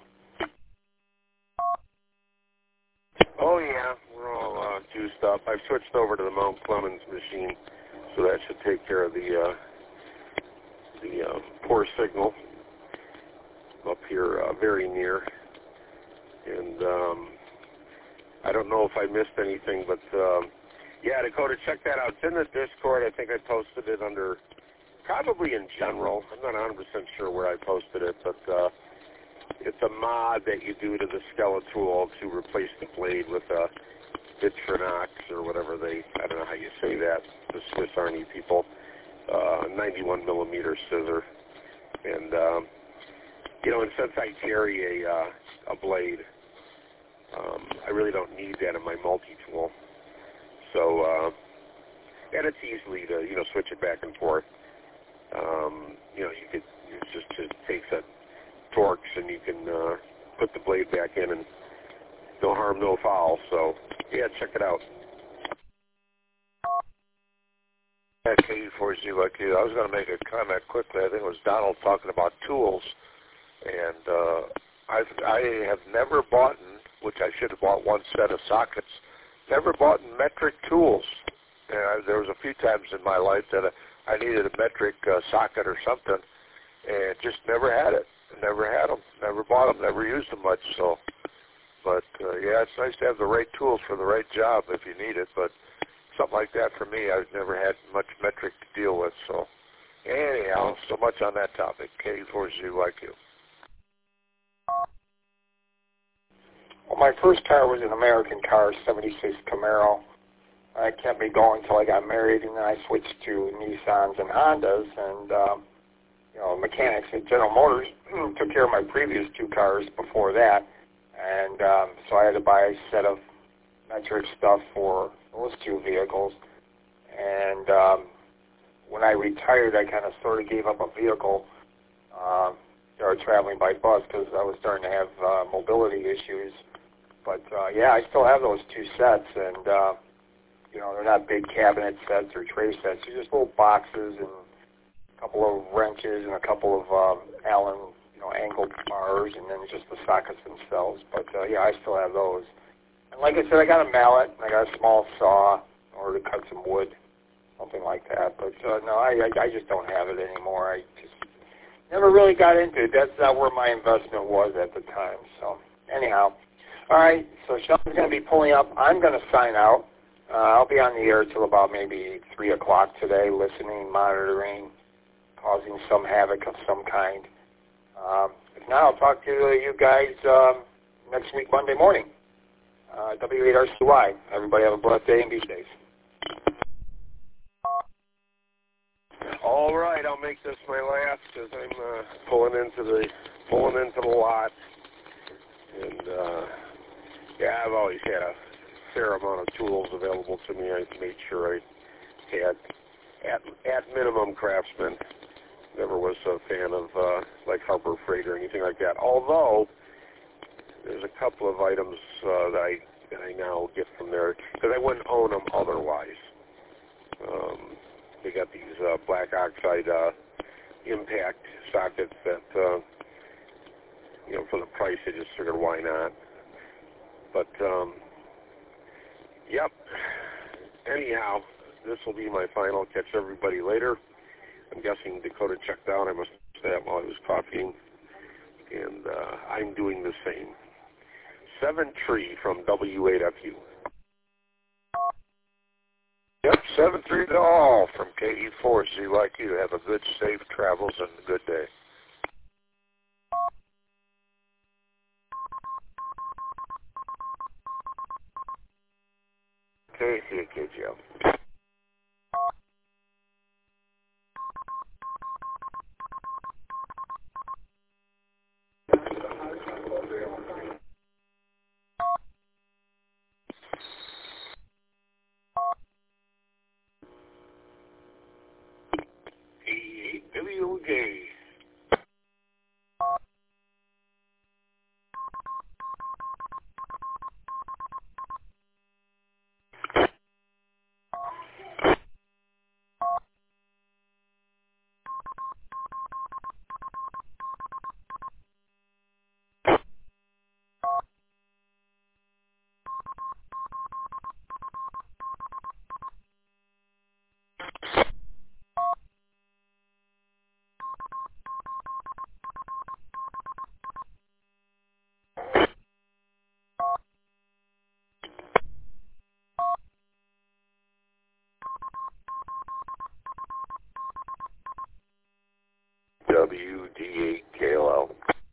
Oh, yeah, we're all uh, juiced up. I've switched over to the Mount Clemens machine, so that should take care of the uh, the uh, poor signal up here uh, very near. And um, I don't know if I missed anything, but um, yeah, Dakota, check that out. It's in the Discord. I think I posted it under, probably in general. I'm not one hundred percent sure where I posted it, but uh, it's a mod that you do to the Skeletal to replace the blade with a Vitronox or whatever they, I don't know how you say that, the Swiss Army people, uh, ninety-one millimeter scissor. And, um, you know, and since I carry a, uh, a blade, um, I really don't need that in my multi-tool. So, uh, and it's easily to, you know, switch it back and forth. Um, you know, you could, it just, it takes a torques and you can uh, put the blade back in and no harm, no foul. So, yeah, check it out. At K E four Z Y Q, I was going to make a comment quickly. I think it was Donald talking about tools. And uh, I've, I have never bought, which I should have bought one set of sockets, never bought metric tools. And I, there was a few times in my life that I needed a metric uh, socket or something, and just never had it. Never had them. Never bought them. Never used them much. So, but uh, yeah, it's nice to have the right tools for the right job if you need it. But something like that for me, I've never had much metric to deal with. So, anyhow, so much on that topic. K E four Z Y Q. Well, my first car was an American car, seventy-six Camaro. I kept me going until I got married, and then I switched to Nissans and Hondas, and um, you know, mechanics at General Motors took care of my previous two cars before that, and um, so I had to buy a set of metric stuff for those two vehicles. And um, when I retired, I kind of sort of gave up a vehicle, uh, started traveling by bus because I was starting to have uh, mobility issues. But uh, yeah, I still have those two sets, and uh, you know, they're not big cabinet sets or tray sets. They're just little boxes and a couple of wrenches, and a couple of um, Allen, you know, angled bars, and then just the sockets themselves. But uh, yeah, I still have those. And like I said, I got a mallet, and I got a small saw in order to cut some wood, something like that. But uh, no, I, I I just don't have it anymore. I just never really got into it. That's not where my investment was at the time. So anyhow, all right. So Sean's going to be pulling up. I'm going to sign out. Uh, I'll be on the air till about maybe three o'clock today, listening, monitoring, causing some havoc of some kind. Um, if not, I'll talk to you guys um, next week, Monday morning. Uh, W eight R C Y. Everybody have a blessed day and be safe. All right, I'll make this my last because I'm uh, pulling into the pulling into the lot, and uh, yeah, I've always had a fair amount of tools available to me. I made sure I had at at minimum Craftsman. Never was a fan of uh, like Harbor Freight or anything like that. Although there's a couple of items uh, that I that I now get from there because I wouldn't own them otherwise. Um, they got these uh, black oxide uh, impact sockets that uh, you know, for the price, I just figured why not. But um, yep. Anyhow, this will be my final. Catch everybody later. I'm guessing Dakota checked out. I must say that while I was copying. And uh, I'm doing the same. Seven Tree from W eight F U. Yep, seven three to all from K E four C Y Q. Have a good, safe travels and a good day. K C K G L. eighty-eight W G. W D eight K L L.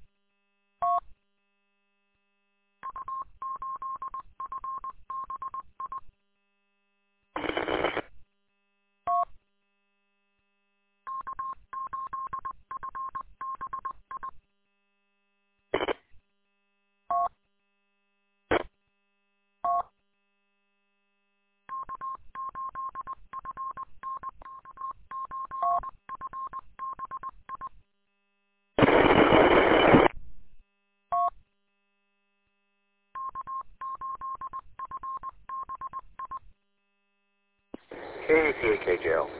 K C K G L.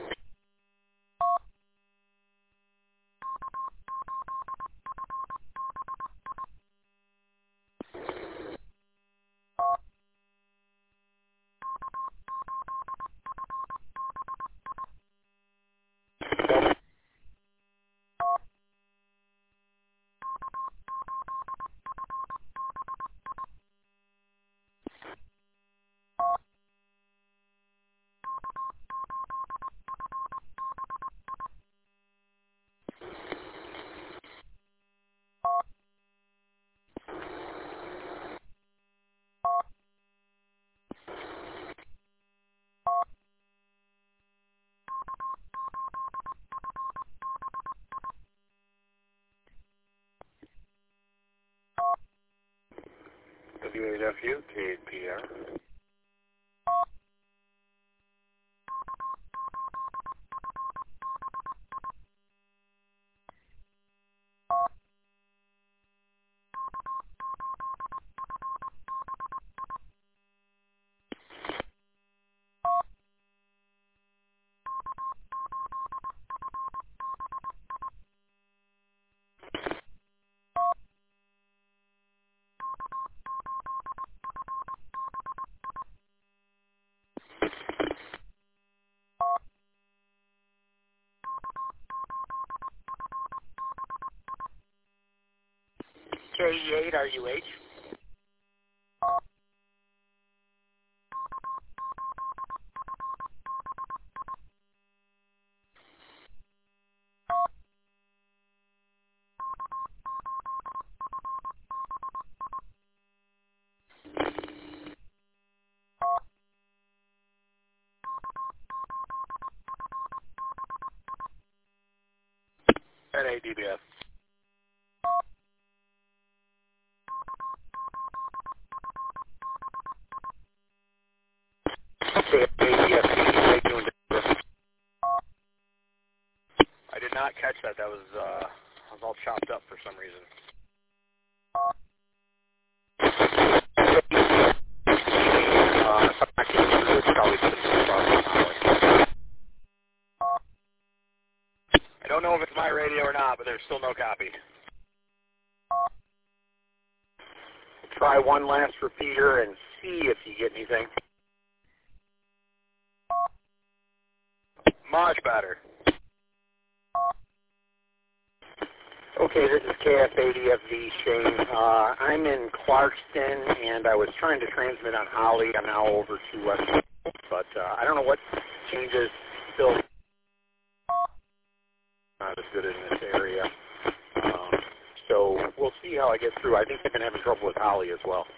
W eight F U, K eight P R. K E eight R U H. N A D B F. Okay, A D F, how you doing? I did not catch that. That was, uh, I was all chopped up for some reason. Uh, probably I don't know if it's my radio or not, but there's still no copy. Try one last repeater and see if you get anything. Much better. Okay, this is K F eighty F V Shane. Uh, I'm in Clarkston, and I was trying to transmit on Holly. I'm now over to West, but uh, I don't know what changes. Still not as good in this area. Um, so we'll see how I get through. I think I've been having trouble with Holly as well.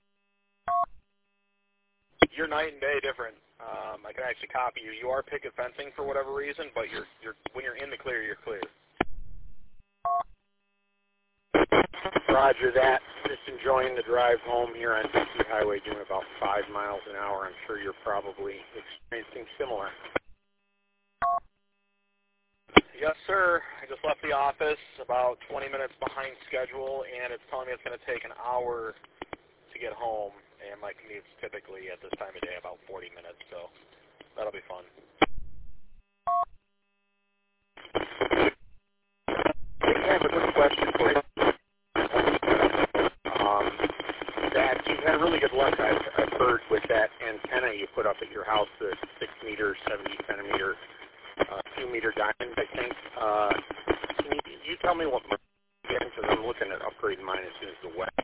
You're night and day different. Um, I can actually copy you. You are picket fencing for whatever reason, but you're you're when you're in the clear, you're clear. Roger that. Just enjoying the drive home here on D C Highway, doing about five miles an hour. I'm sure you're probably experiencing similar. Yes, sir. I just left the office about twenty minutes behind schedule, and it's telling me it's going to take an hour to get home, and my commute's typically at this time of day about forty minutes, so that'll be fun. I have a quick question for you. Um, that you've had really good luck, I've, I've heard, with that antenna you put up at your house, the six meter, seventy centimeter, uh, two meter diamond, I think. Uh, can you, you tell me what you're getting? Because I'm looking at upgrading mine as soon as the wet.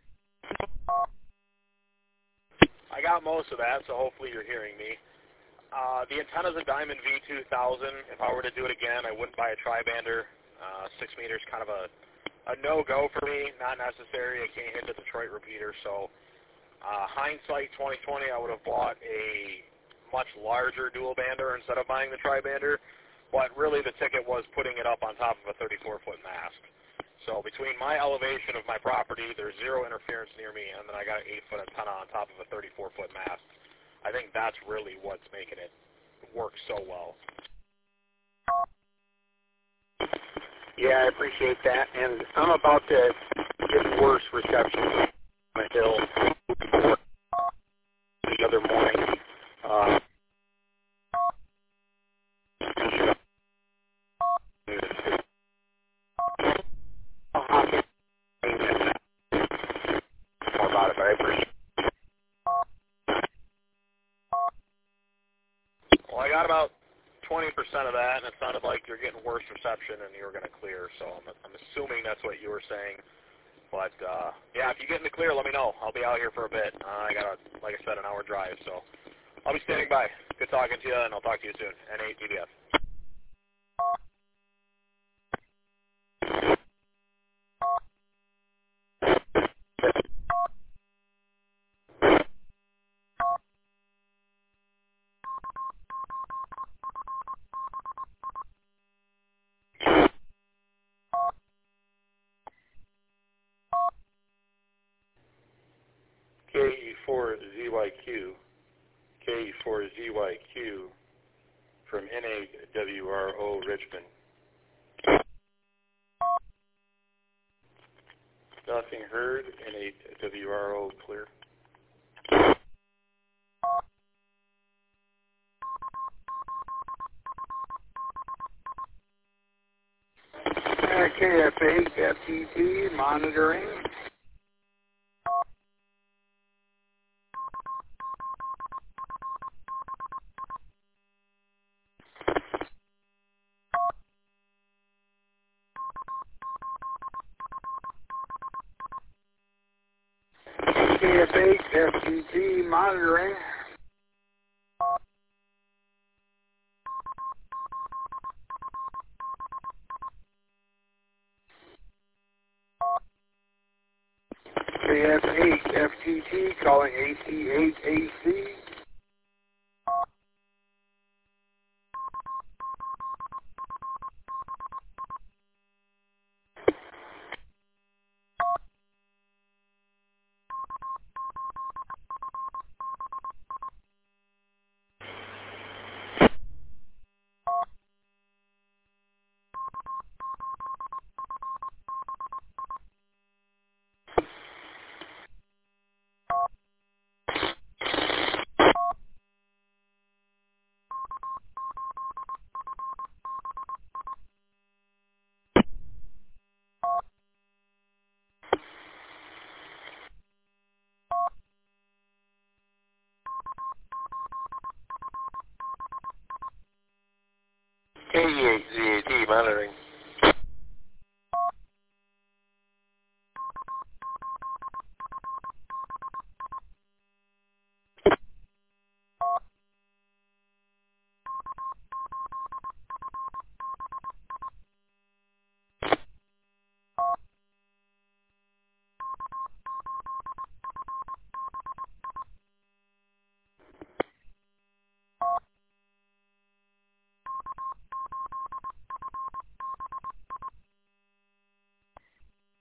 I got most of that, so hopefully you're hearing me. Uh, the antenna's a Diamond V two thousand. If I were to do it again, I wouldn't buy a tri-bander. Uh, six meters kind of a, a no-go for me, not necessary. I can't hit the Detroit repeater, so uh, hindsight twenty twenty, I would have bought a much larger dual-bander instead of buying the tri-bander, but really the ticket was putting it up on top of a thirty-four foot mast. So between my elevation of my property, there's zero interference near me, and then I got an eight foot antenna on top of a thirty-four foot mast. I think that's really what's making it work so well. Yeah, I appreciate that, and I'm about to get worse reception on the hill the other morning. Uh, more about it, but I appreciate it. Well, I got about twenty percent of that, and it sounded like you're getting worse reception and you were going to clear, so I'm, I'm assuming that's what you were saying. But, uh, yeah, if you get in the clear, let me know. I'll be out here for a bit. Uh, I got, a, like I said, an hour drive, so I'll be standing by. Good talking to you, and I'll talk to you soon. N A D B F. K E four Z Y Q, K E four Z Y Q from N A W R O Richmond. Nothing heard, N A W R O clear. Uh, K F eight F T T monitoring. K F H F T T monitoring. K F H F T T calling A C H A C. K E H Z A T monitoring.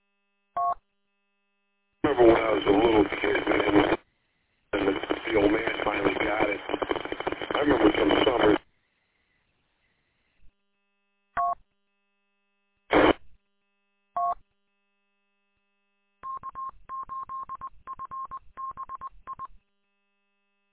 Remember when I was a little kid, man, and the, the old man